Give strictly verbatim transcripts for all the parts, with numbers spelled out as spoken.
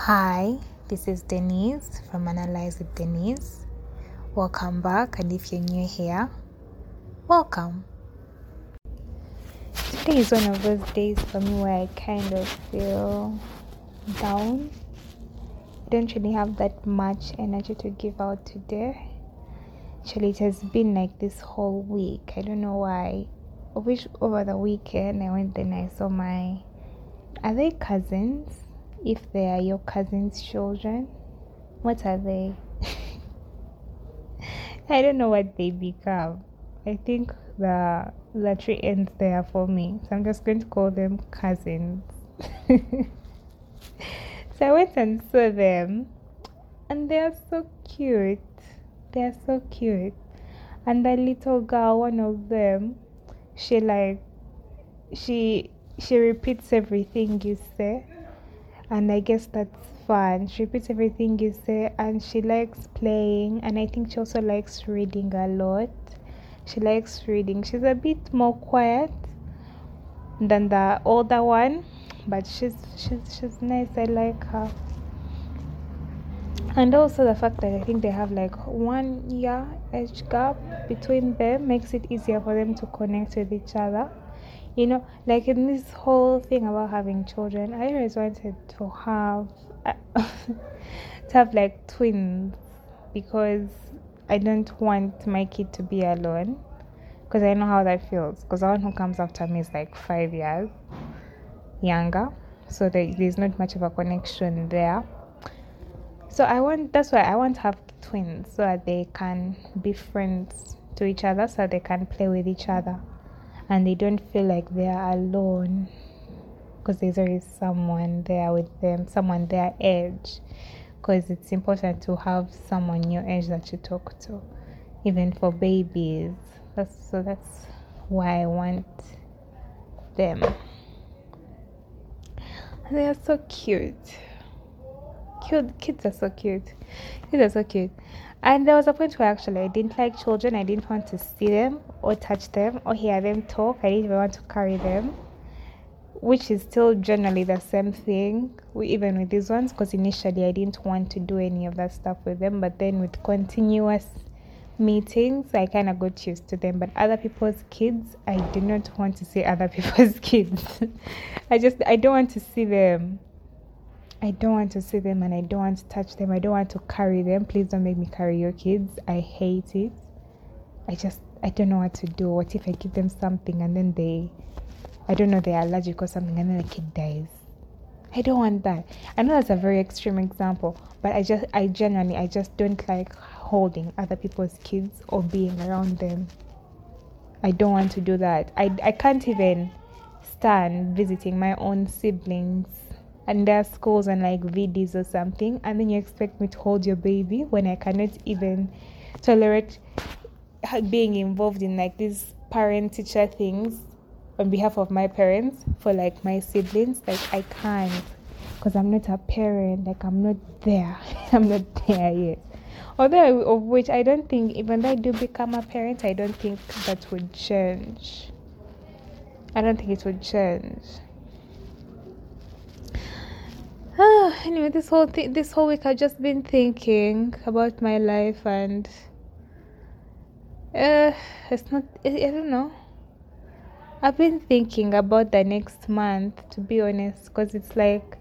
Hi, this is Denise from Analyze with Denise. Welcome back, and if you're new here, welcome. Today is one of those days for me where I kind of feel down. I don't really have that much energy to give out today. Actually, it has been like this whole week. I don't know why. I wish over the weekend I went and I saw my, are they cousins? If they are your cousin's children, what are they? I don't know what they become. I think the lottery ends there for me, so I'm just going to call them cousins. So I went and saw them, and they are so cute. They are so cute. And the little girl, one of them, she like, she she repeats everything you say. And I guess that's fun. She repeats everything you say, and she likes playing, and I think she also likes reading a lot. She likes reading. She's a bit more quiet than the older one, but she's she's she's nice. I like her. And also the fact that I think they have like one year age gap between them makes it easier for them to connect with each other. You know, like in this whole thing about having children, I always wanted to have to have like twins, because I don't want my kid to be alone, because I know how that feels, because the one who comes after me is like five years younger, so there, there's not much of a connection there. So I want that's why I want to have twins, so that they can be friends to each other, so that they can play with each other. And they don't feel like they are alone, because there's always someone there with them, someone their age, because it's important to have someone your age that you talk to, even for babies. That's so that's why I want them. And they are so cute. Cute kids are so cute. Kids are so cute. And there was a point where actually I didn't like children. I didn't want to see them or touch them or hear them talk. I didn't even want to carry them, which is still generally the same thing, even with these ones, because initially I didn't want to do any of that stuff with them. But then with continuous meetings, I kind of got used to them. But other people's kids, I do not want to see other people's kids. I just, I don't want to see them. I don't want to see them, and I don't want to touch them. I don't want to carry them. Please don't make me carry your kids. I hate it. I just, I don't know what to do. What if I give them something and then they, I don't know, they're allergic or something, and then the kid dies? I don't want that. I know that's a very extreme example, but I just, I genuinely, I just don't like holding other people's kids or being around them. I don't want to do that. I, I can't even stand visiting my own siblings and their schools and like V Ds or something, and then you expect me to hold your baby when I cannot even tolerate being involved in like these parent-teacher things on behalf of my parents for like my siblings. Like I can't, because I'm not a parent. Like I'm not there. I'm not there yet. Although of which I don't think, even though I do become a parent, I don't think that would change. I don't think it would change. Ah, anyway, this whole th- this whole week I've just been thinking about my life, and uh, it's not. I, I don't know. I've been thinking about the next month, to be honest, because it's like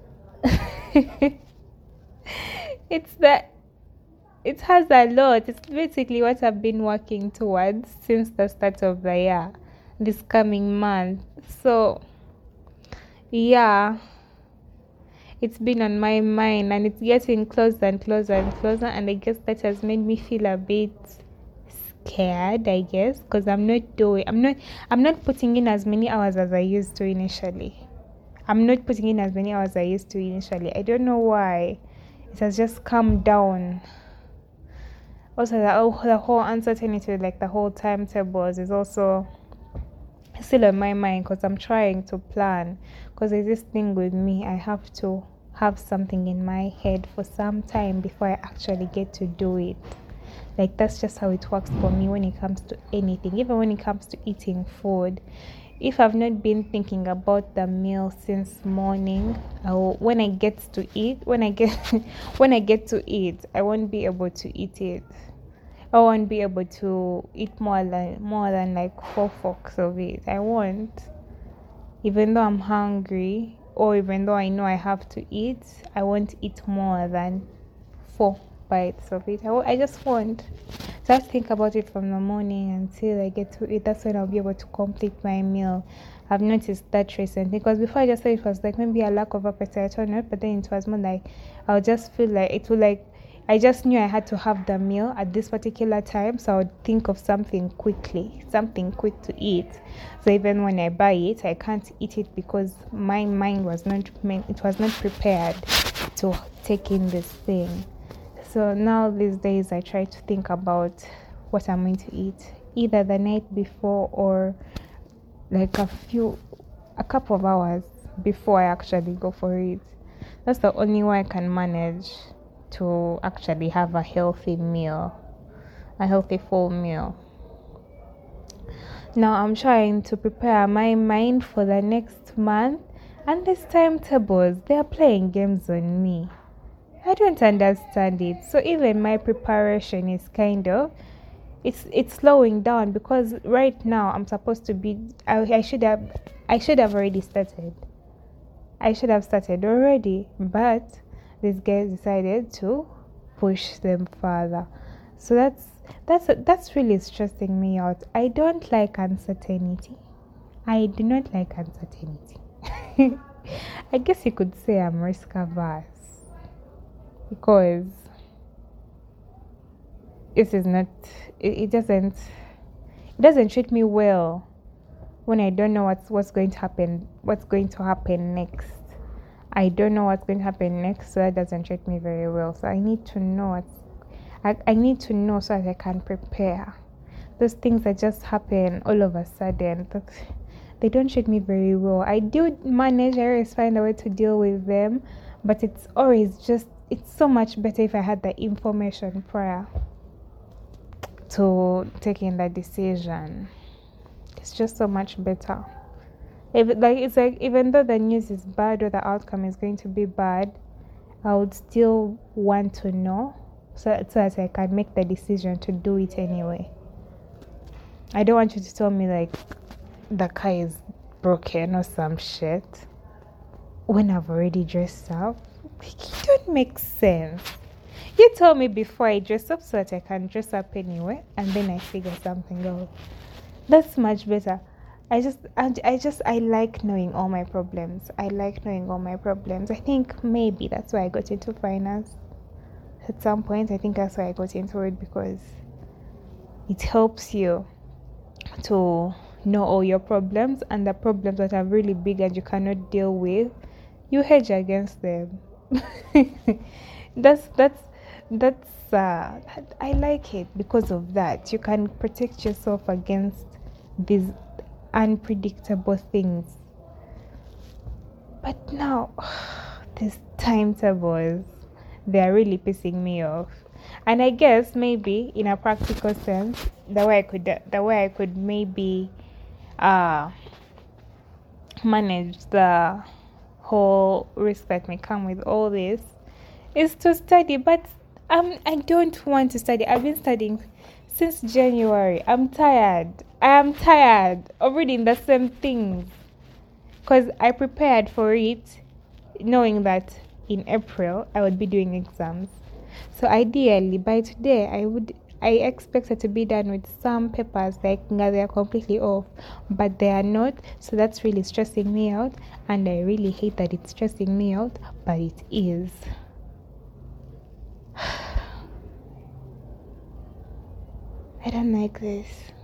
it's that it has a lot. It's basically what I've been working towards since the start of the year, this coming month. So yeah. It's been on my mind, and it's getting closer and closer and closer, and I guess that has made me feel a bit scared, I guess, because I'm not doing I'm not I'm not putting in as many hours as I used to initially. I'm not putting in as many hours as I used to initially. I don't know why. It has just come down. Also, the, oh, the whole uncertainty, like the whole timetables, is also still on my mind, because I'm trying to plan, because there's this thing with me, I have to have something in my head for some time before I actually get to do it. Like that's just how it works for me when it comes to anything, even when it comes to eating food. if I've not been thinking about the meal since morning, I will, when I get to eat, when I get when I get to eat, I won't be able to eat it. I won't be able to eat more than more than like four forks of it. I won't. Even though I'm hungry, or even though I know I have to eat, I won't eat more than four bites of it. I, w- I just won't. So I think about it from the morning until I get to it. That's when I'll be able to complete my meal. I've noticed that recently, because before I just thought it was like maybe a lack of appetite or not, but then it was more like I'll just feel like it would like I just knew I had to have the meal at this particular time, so I would think of something quickly, something quick to eat. So even when I buy it, I can't eat it because my mind was not it was not prepared to take in this thing. So now these days I try to think about what I'm going to eat, either the night before or like a few, a couple of hours before I actually go for it. That's the only way I can manage to actually have a healthy meal, a healthy full meal. Now I'm trying to prepare my mind for the next month, and these timetables, they are playing games on me. I don't understand it. So even my preparation is kind of it's it's slowing down, because right now I'm supposed to be I, I should have I should have already started. I should have started already, but these guys decided to push them further. So that's that's that's really stressing me out. I don't like uncertainty. I do not like uncertainty. I guess you could say I'm risk averse, because this is not it, it doesn't it doesn't treat me well when I don't know what's what's going to happen what's going to happen next. I don't know what's going to happen next, so that doesn't treat me very well. So I need to know what's I, I need to know so that I can prepare. Those things that just happen all of a sudden, that they don't treat me very well. I do manage, I always find a way to deal with them, but it's always just it's so much better if I had the information prior to taking that decision. It's just so much better. If like it's like even though the news is bad or the outcome is going to be bad, I would still want to know so, so that I can make the decision to do it anyway. I don't want you to tell me like the car is broken or some shit when I've already dressed up. It don't make sense. You tell me before I dress up so that I can dress up anyway, and then I figure something out. That's much better. I just, I, I just, I like knowing all my problems. I like knowing all my problems. I think maybe that's why I got into finance. At some point, I think that's why I got into it, because it helps you to know all your problems, and the problems that are really big and you cannot deal with, you hedge against them. that's that's that's uh, I like it because of that. You can protect yourself against these unpredictable things. But now these timetables, they are really pissing me off. And I guess maybe in a practical sense, the way I could the way I could maybe uh manage the whole risk that may come with all this is to study. But um I don't want to study. I've been studying since January. I'm tired. I am tired of reading the same things, because I prepared for it knowing that in April I would be doing exams. So ideally by today I would I expected to be done with some papers like they are completely off, but they are not. So that's really stressing me out, and I really hate that it's stressing me out, but it is. I don't like this.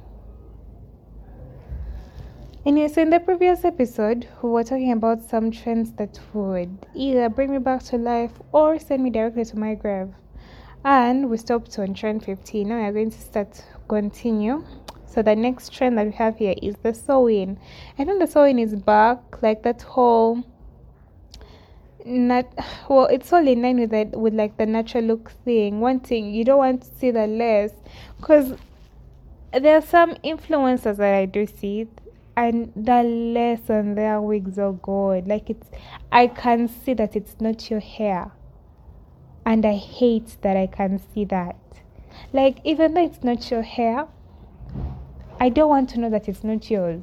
Anyway, so in the previous episode, we were talking about some trends that would either bring me back to life or send me directly to my grave. And we stopped on trend fifteen. Now we are going to start continue. So the next trend that we have here is the sewing. I know the sewing is back, like that whole not well, it's all in line with that, with like the natural look thing. One thing, you don't want to see the less, because there are some influencers that I do see and the lace on their wigs are good. Like it's, I can see that it's not your hair, and I hate that I can see that. Like even though it's not your hair, I don't want to know that it's not yours.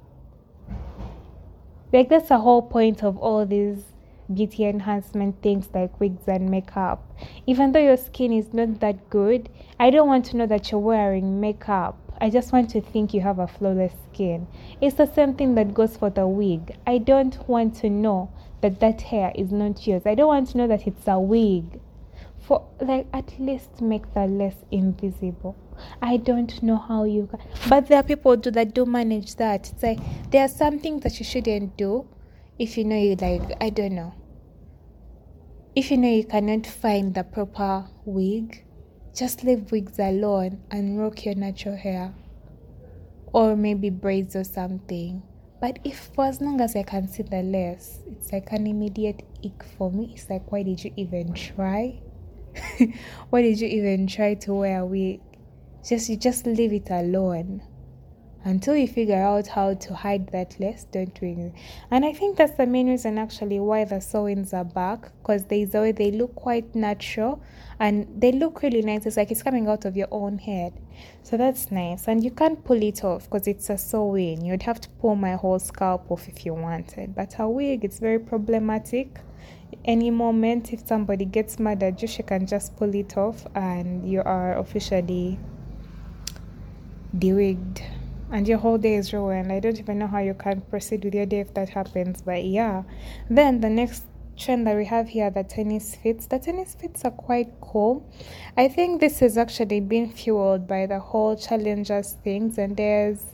Like that's the whole point of all these beauty enhancement things like wigs and makeup. Even though your skin is not that good, I don't want to know that you're wearing makeup. I just want to think you have a flawless skin. It's the same thing that goes for the wig. I don't want to know that that hair is not yours. I don't want to know that it's a wig. For like, at least make the lace invisible. I don't know how you can, but there are people do that do manage that. It's like there are some things that you shouldn't do if you know you like, I don't know. If you know you cannot find the proper wig, just leave wigs alone and rock your natural hair. Or maybe braids or something. But if for as long as I can see the lace, it's like an immediate ick for me. It's like, why did you even try? Why did you even try to wear a wig? Just you just leave it alone. Until you figure out how to hide that lace, don't do it. And I think that's the main reason actually why the sew-ins are back, because there's a way they look quite natural and they look really nice. It's like it's coming out of your own head. So that's nice. And you can't pull it off because it's a sew-in. You'd have to pull my whole scalp off if you wanted. But a wig, it's very problematic. Any moment, if somebody gets mad at you, she can just pull it off and you are officially de-wigged. And your whole day is ruined. I don't even know how you can proceed with your day if that happens. But yeah. Then the next trend that we have here, the tennis fits. The tennis fits are quite cool. I think this is actually being fueled by the whole Challengers things. And there's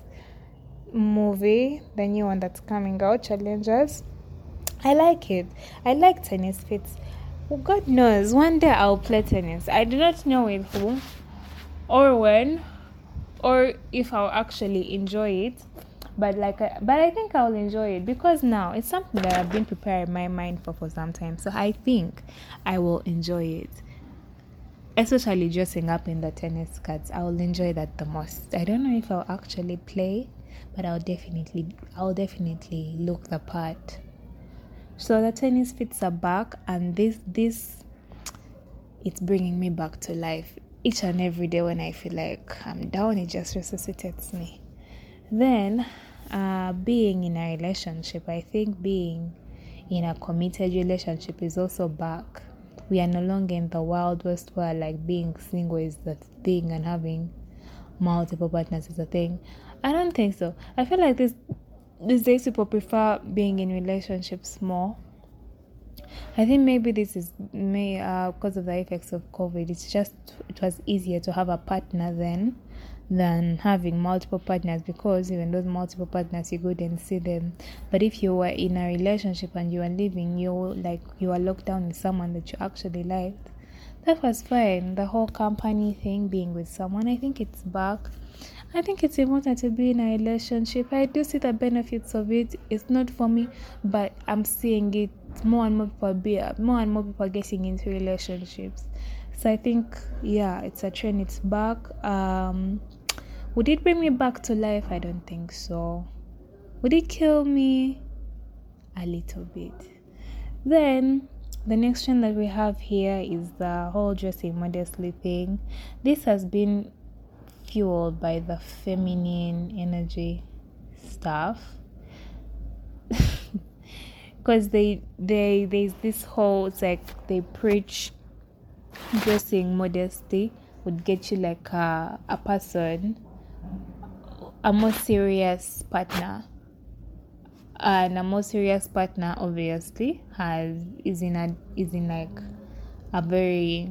movie, the new one that's coming out, Challengers. I like it. I like tennis fits. Well, God knows, one day I'll play tennis. I do not know with who or when, or if I'll actually enjoy it, but like, I, but I think I'll enjoy it because now it's something that I've been preparing my mind for for some time. So I think I will enjoy it, especially dressing up in the tennis skirts. I will enjoy that the most. I don't know if I'll actually play, but I'll definitely, I'll definitely look the part. So the tennis fits are back, and this, this, it's bringing me back to life. Each and every day when I feel like I'm down, it just resuscitates me. Then, uh, being in a relationship, I think being in a committed relationship is also back. We are no longer in the wild west where like being single is the thing and having multiple partners is the thing. I don't think so. I feel like this these days people prefer being in relationships more. I think maybe this is may uh, because of the effects of COVID. It's just it was easier to have a partner then than having multiple partners, because even those multiple partners you couldn't see them. But if you were in a relationship and you were living, you like you were locked down with someone that you actually liked, that was fine. The whole company thing, being with someone, I think it's back. I think it's important to be in a relationship. I do see the benefits of it. It's not for me, but I'm seeing it more and more people be more and more people are getting into relationships. So I think yeah, it's a trend. It's back. Um, would it bring me back to life? I don't think so. Would it kill me? A little bit. Then the next trend that we have here is the whole dressing modestly thing. This has been fueled by the feminine energy stuff, because they they there's this whole, it's like they preach dressing modesty would get you like a, a person, a more serious partner, and a more serious partner obviously has is in a is in like a very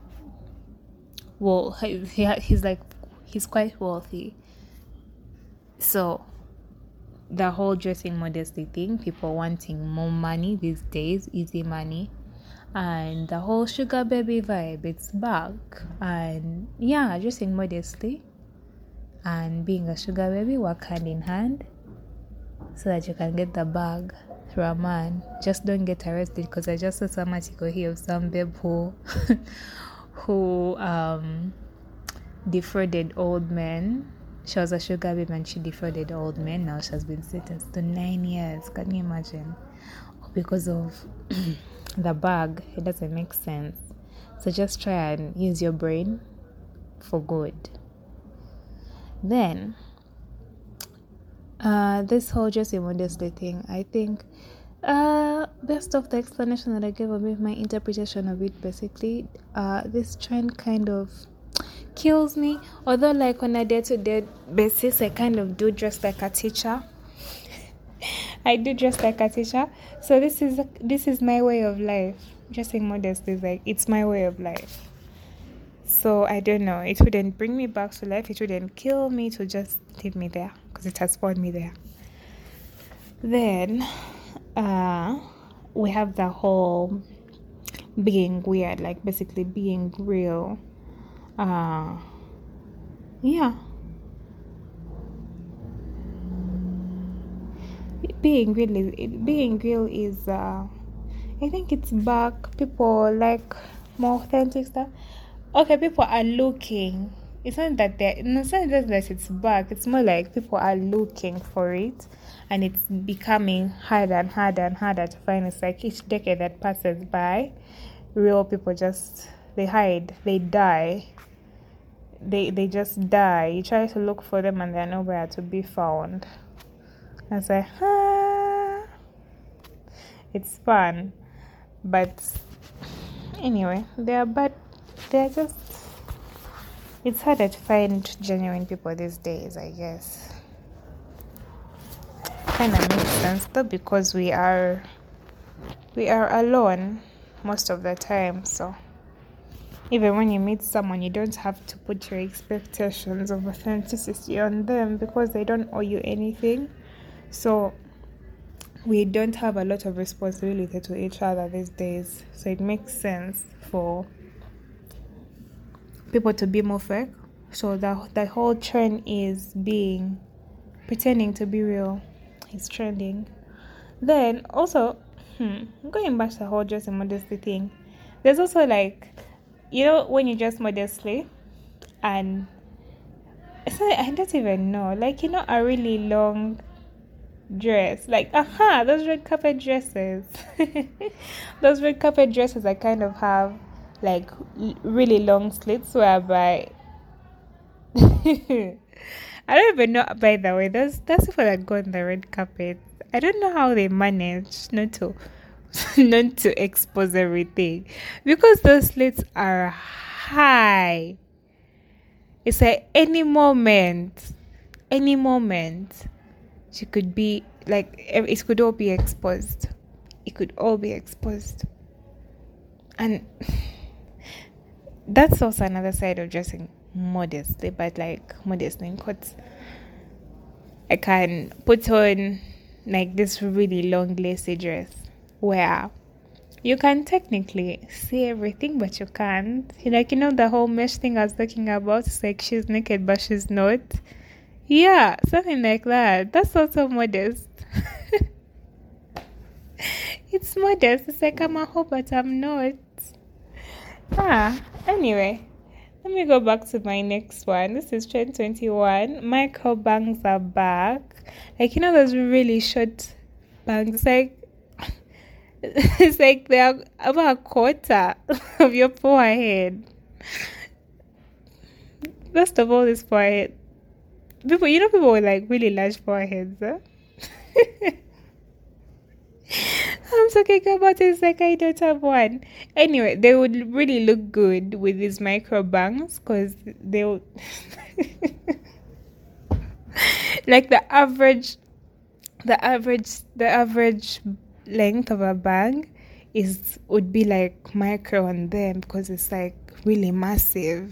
well he, he he's like he's quite wealthy. So the whole dressing modesty thing, people wanting more money these days, easy money, and the whole sugar baby vibe, it's back. And yeah, dressing modestly and being a sugar baby work hand in hand so that you can get the bag through a man. Just don't get arrested, because I just saw some article here of some babe who who um defrauded old men. She was a sugar babe and she defrauded old men. Now she has been sentenced to nine years. Can you imagine? Because of the bag, it doesn't make sense. So just try and use your brain for good. Then, uh, this whole Jesse Modesty thing, I think, uh, best of the explanation that I gave of it, my interpretation of it, basically, uh, this trend kind of kills me. Although, like, on a day-to-day basis, I kind of do dress like a teacher. I do dress like a teacher. So this is this is my way of life. Dressing modest is like, it's my way of life. So I don't know. It wouldn't bring me back to life. It wouldn't kill me to just leave me there because it has spawned me there. Then uh, we have the whole being weird, like basically being real. Uh, yeah. Being real is, being real is uh, I think it's back. People like more authentic stuff. Okay, people are looking. It's not that they're, no, it's not just that it's back. It's more like people are looking for it, and it's becoming harder and harder and harder to find. It's like each decade that passes by, real people just, they hide, they die. They they just die. You try to look for them and they're nowhere to be found. I say, ah, it's fun. But anyway, they are bad. They're just, it's harder to find genuine people these days, I guess. Kind of makes sense though, because we are we are alone most of the time. So even when you meet someone, you don't have to put your expectations of authenticity on them because they don't owe you anything. So we don't have a lot of responsibility to each other these days. So it makes sense for people to be more fake. So the, the whole trend is being, pretending to be real. It's trending. Then also, hmm, going back to the whole dress and modesty thing, there's also like, you know, when you dress modestly and it's like, I don't even know, like, you know, a really long dress, like, aha, those red carpet dresses. Those red carpet dresses I kind of have like really long slits whereby I don't even know, by the way, those that's people that go on the red carpet. I don't know how they manage not to not to expose everything because those slits are high. It's like any moment, any moment she could be like, it could all be exposed. It could all be exposed. And that's also another side of dressing modestly, but like modestly in quotes. I can put on like this really long lacy dress where you can technically see everything, but you can't. Like, you know, the whole mesh thing I was talking about, it's like she's naked, but she's not. Yeah, something like that. That's also modest. It's modest. It's like I'm a hoe, but I'm not. Ah, anyway, let me go back to my next one. This is twenty twenty-one. Micro bangs are back. Like, you know, those really short bangs. Like, it's like they're about a quarter of your forehead. First of all, this forehead. People, you know, people with like really large foreheads. Huh? I'm talking about it, like I don't have one. Anyway, they would really look good with these micro bangs because they would like the average, the average, the average length of a bang is would be like micro on them because it's like really massive.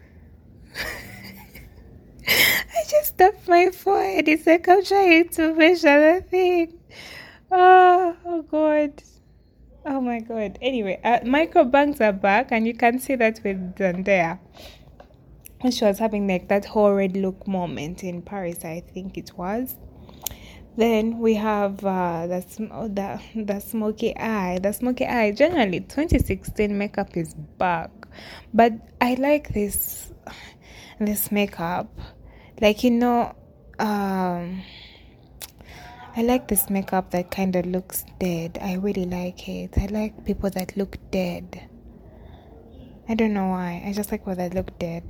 I just tapped my forehead. It's like I'm trying to measure the thing. Oh, oh God. Oh my God. Anyway, uh, micro bangs are back, and you can see that with Zendaya when she was having like that whole red look moment in Paris, I think it was. Then we have uh, the, sm- the the smoky eye. The smoky eye. Generally, twenty sixteen makeup is back, but I like this this makeup. Like, you know, um, I like this makeup that kind of looks dead. I really like it. I like people that look dead. I don't know why. I just like people that look dead.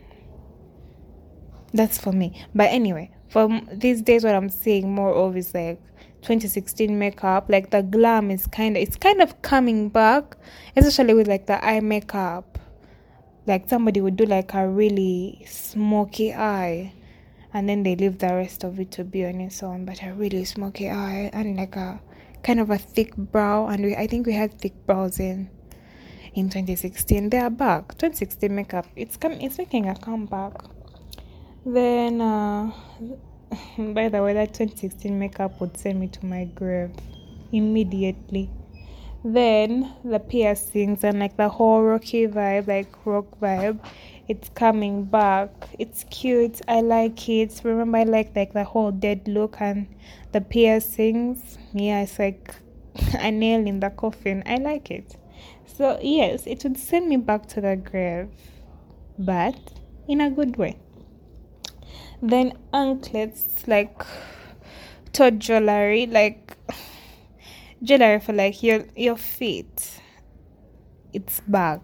That's for me. But anyway, for these days, what I'm seeing more of is like twenty sixteen makeup. Like the glam is kind of, it's kind of coming back, especially with like the eye makeup. Like somebody would do like a really smoky eye, and then they leave the rest of it to be on its own. But a really smoky eye and like a kind of a thick brow. And we, I think we had thick brows in in twenty sixteen. They are back. twenty sixteen makeup. It's come. It's making a comeback. Then, uh, by the way, that twenty sixteen makeup would send me to my grave immediately. Then the piercings and like the whole rocky vibe, like rock vibe, it's coming back. It's cute. I like it. Remember, I like like the whole dead look and the piercings. Yeah, it's like a nail in the coffin. I like it. So yes, it would send me back to the grave, but in a good way. Then anklets, like toe jewelry, like jewelry for like your your feet. It's back.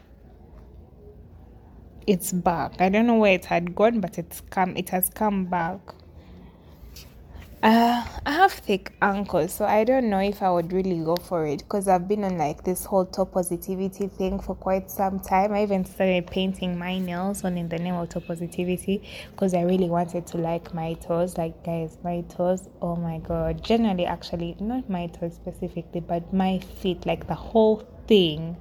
It's back. I don't know where it had gone, but it's come. It has come back. Uh, I have thick ankles, so I don't know if I would really go for it because I've been on like this whole toe positivity thing for quite some time. I even started painting my nails on in the name of toe positivity because I really wanted to like my toes. Like, guys, my toes, oh my god. Generally, actually, not my toes specifically, but my feet, like the whole thing.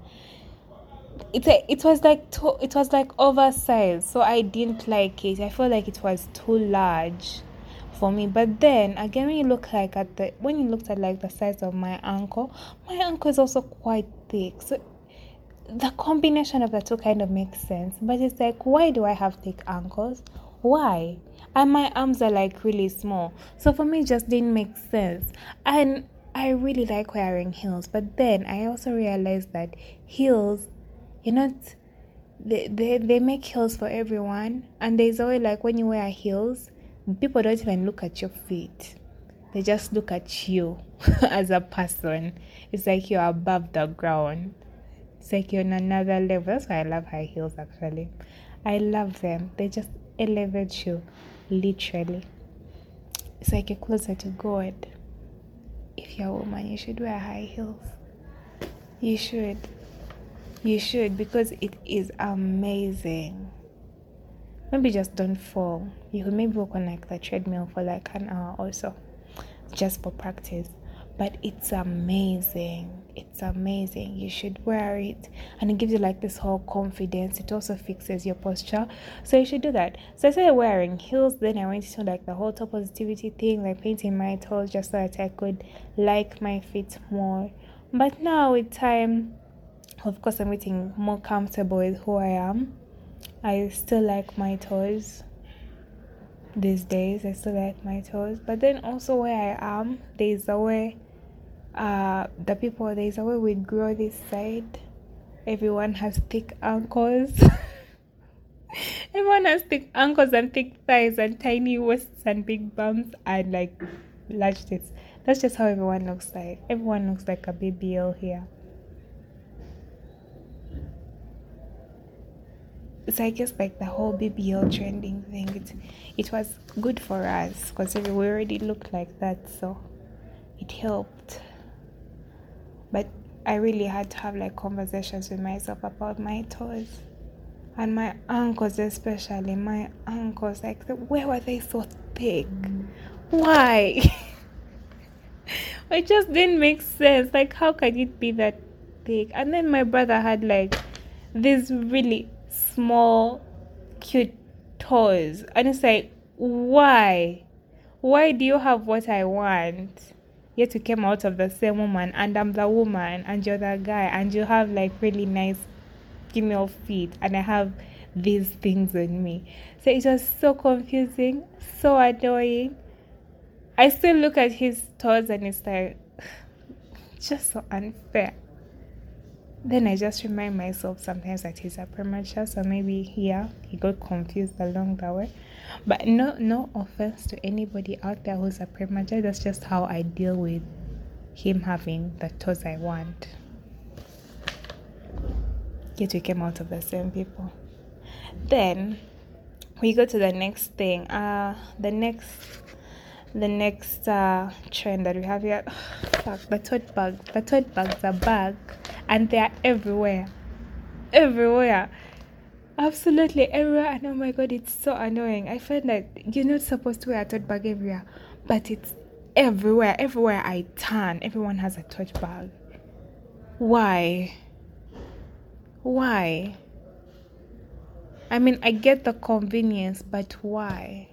It it was like to, it was like oversized, so I didn't like it. I felt like it was too large for me. But then again, when you look like at the when you looked at like the size of my ankle, my ankle is also quite thick. So the combination of the two kind of makes sense. But it's like, why do I have thick ankles? Why? And my arms are like really small. So for me, it just didn't make sense. And I really like wearing heels. But then I also realized that heels, you know, they, they, they make heels for everyone. And there's always like when you wear heels, people don't even look at your feet. They just look at you as a person. It's like you're above the ground. It's like you're on another level. That's why I love high heels, actually. I love them. They just elevate you, literally. It's like you're closer to God. If you're a woman, you should wear high heels. You should. You should, because it is amazing. Maybe just don't fall. You could maybe walk on like the treadmill for like an hour or so, just for practice. But it's amazing. It's amazing. You should wear it, and it gives you like this whole confidence. It also fixes your posture, so you should do that. So I started wearing heels. Then I went into like the whole toe positivity thing, like painting my toes just so that I could like my feet more. But now with time, of course, I'm getting more comfortable with who I am. I still like my toes these days. I still like my toes. But then also where I am, there's a way, uh, the people, there's a way we grow this side. Everyone has thick ankles. Everyone has thick ankles and thick thighs and tiny waists and big bums and like large tits. That's just how everyone looks like. Everyone looks like a B B L here. So I guess like the whole B B L trending thing, it, it was good for us because we already looked like that, so it helped. But I really had to have like conversations with myself about my toes and my ankles, especially my ankles. Like, where were they so thick? Why? It just didn't make sense. Like, how can it be that thick? And then my brother had like these really small cute toys, and it's like, why why do you have what I want, yet you came out of the same woman, and I'm the woman and you're the guy, and you have like really nice female feet and I have these things on me? So it was so confusing, so annoying. I still look at his toes and it's like just so unfair. Then I just remind myself sometimes that he's a premature, so maybe yeah, he got confused along the way. But no, no offense to anybody out there who's a premature. That's just how I deal with him having the toes I want. Yet we came out of the same people. Then we go to the next thing. Uh, the next, the next uh trend that we have here. Fuck, the tote bag. The tote bags are back, and they are everywhere, everywhere, absolutely everywhere. And oh my god, it's so annoying. I find that you're not supposed to wear a tote bag everywhere, but it's everywhere. Everywhere I turn, everyone has a tote bag. Why? Why? I mean, I get the convenience, but why?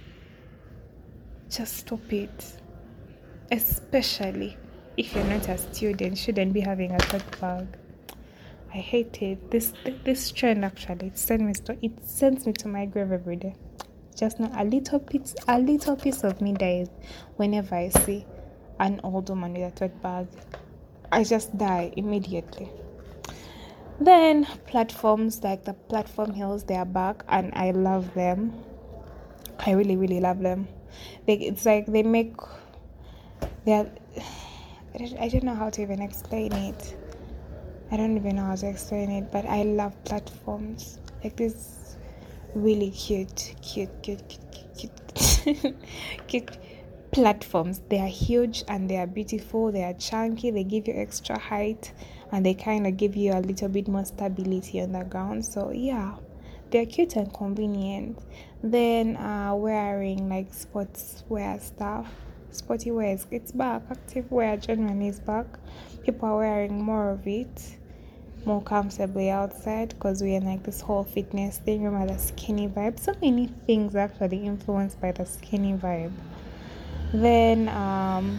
Just stop it. Especially if you're not a student, shouldn't be having a tote bag. I hate it. This this trend actually it sends me to it sends me to my grave every day. Just not a little piece a little piece of me dies whenever I see an old woman with a tote bag. I just die immediately. Then platforms like the platform hills, they are back, and I love them. I really, really love them. They, it's like they make. They are. I don't know how to even explain it. I don't even know how to explain it, but I love platforms like this. Really cute, cute, cute, cute, cute, cute platforms. They are huge and they are beautiful. They are chunky. They give you extra height. And they kind of give you a little bit more stability on the ground. So yeah, they're cute and convenient. Then uh, wearing like sports wear stuff. Sporty wear, it's back. Active wear generally is back. People are wearing more of it, more comfortably outside, because we're in like this whole fitness thing. Remember the skinny vibe? So many things actually influenced by the skinny vibe. Then um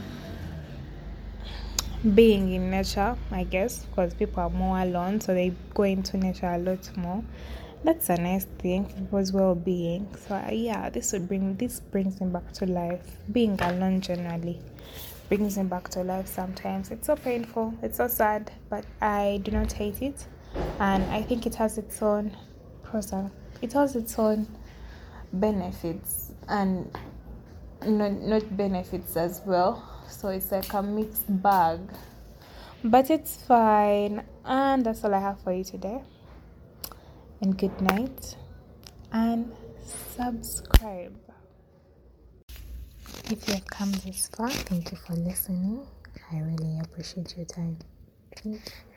being in nature, I guess, because people are more alone, so they go into nature a lot more. That's a nice thing for people's well-being. So uh, yeah, this would bring this brings me back to life. Being alone generally brings me back to life. Sometimes it's so painful, it's so sad, but I do not hate it, and I think it has its own pros and it has its own benefits and not not benefits as well. So it's like a mixed bag, but it's fine. And that's all I have for you today. And good night, and subscribe. If you have come this far, thank you for listening. I really appreciate your time. Thank you.